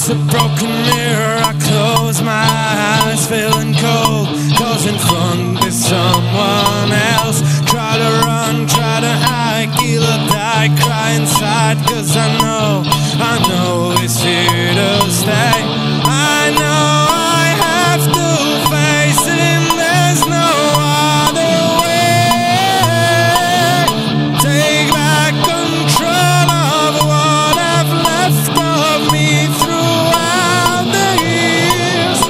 a broken mirror, I close my eyes, feeling cold, cause in front there's someone else. Try to run, try to hide, kill or die, cry inside, cause I know it's here to stay. I know I have to face him, there's no other way. Take back control of what I've left of me throughout the years.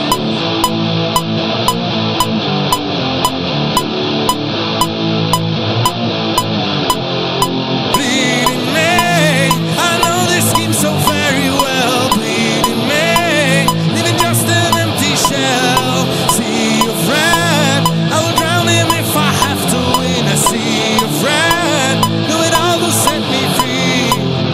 Bleeding me, I know this scheme so very well. Bleeding me, leaving just an empty shell. Sea of red, I will drown him if I have to in a sea of red. Do it all to set me free.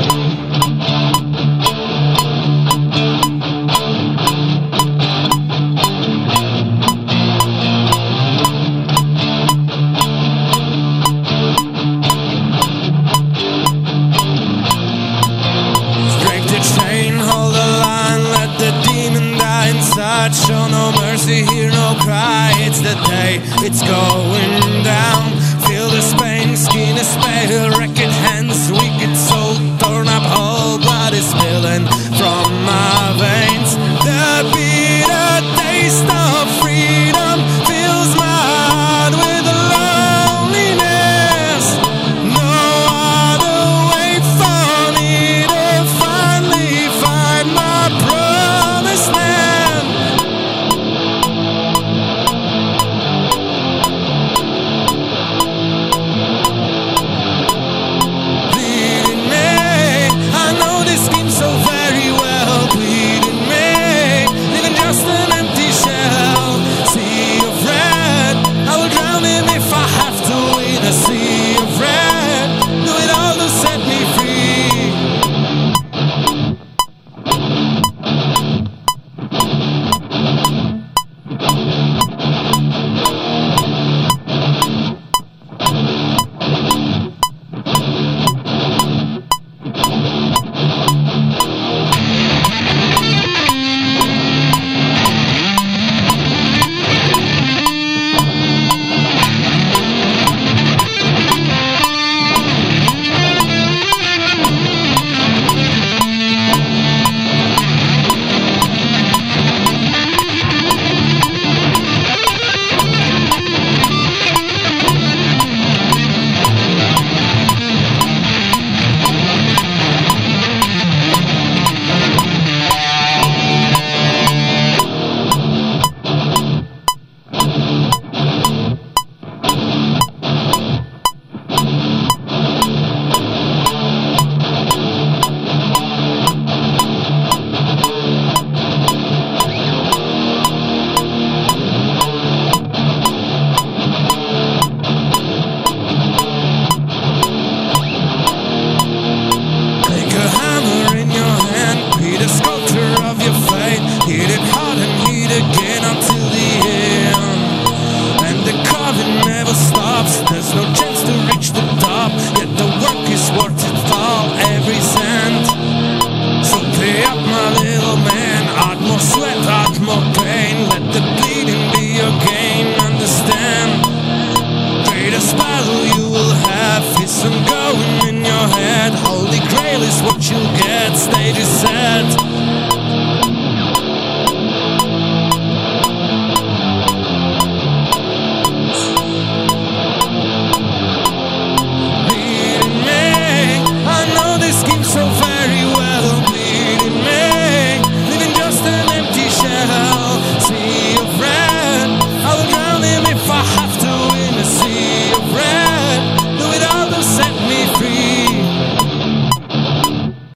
Break the chain, hold the line, let the demon die inside. Show no mercy, hear no cry. It's the day, it's going down. Feel this pain, skin is pale.